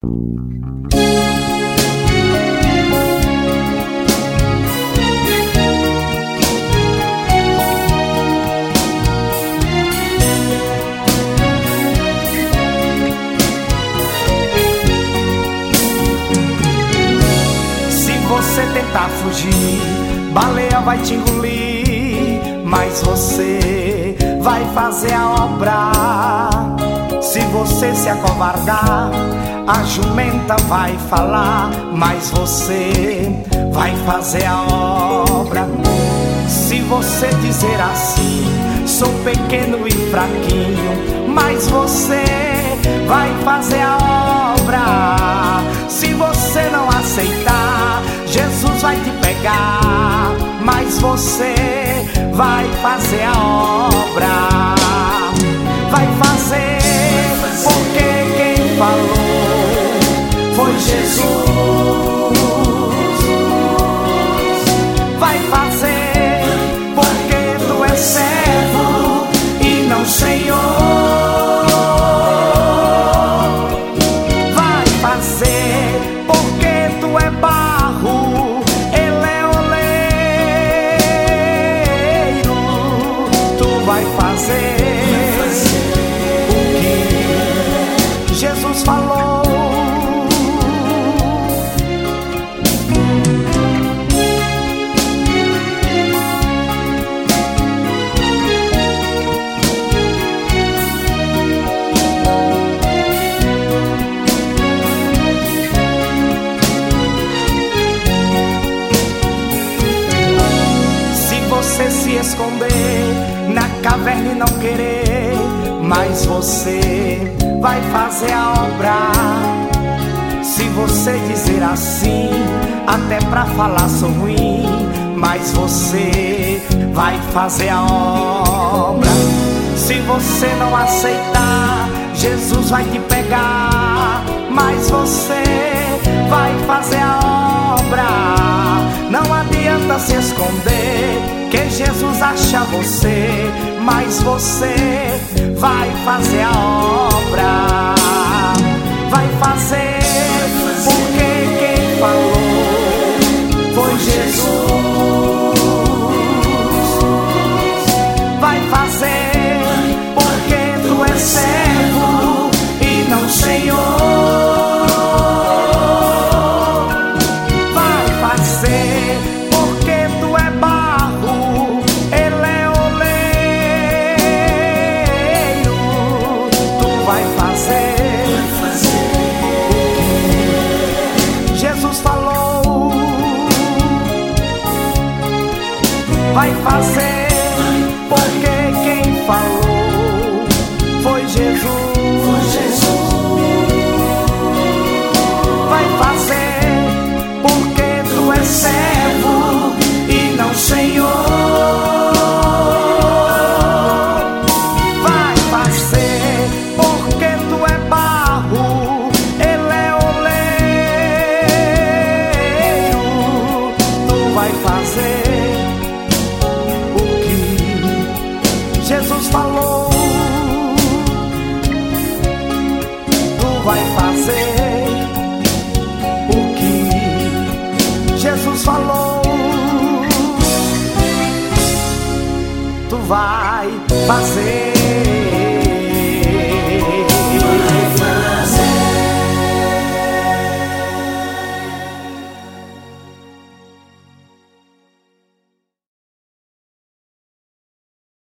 Você tentar fugir, baleia vai te engolir, mas você vai fazer a obra. Se você se acovardar, a jumenta vai falar, mas você vai fazer a obra. Se você dizer assim, sou pequeno e fraquinho, mas você vai fazer a obra. Se você não aceitar, Jesus vai te pegar, mas você vai fazer a obra. Vai fazer, porque quem falou foi Jesus. Vai fazer, porque tu és servo e não Senhor. Vai fazer, porque tu é barro, ele é oleiro. Tu vai fazer o que Jesus falou. Você se esconder na caverna e não querer, mas você vai fazer a obra. Se você dizer assim, até pra falar sou ruim, mas você vai fazer a obra. Se você não aceitar, Jesus vai te pegar, mas você vai fazer a obra. Não adianta se esconder, que Jesus acha você, mas você vai fazer a obra. Vai fazer, porque quem falou foi Jesus. Vai fazer, porque tu és servo e não Senhor. Vai fazer, porque tu é barro, ele é oleiro. Tu vai fazer o que Jesus falou. Vai fazer, porque quem falou foi Jesus. Vai fazer, porque tu és servo e não Senhor. Vai fazer, porque tu é barro, ele é oleiro. Tu vai fazer o que Jesus falou. Tu vai fazer o que Jesus falou. Tu vai fazer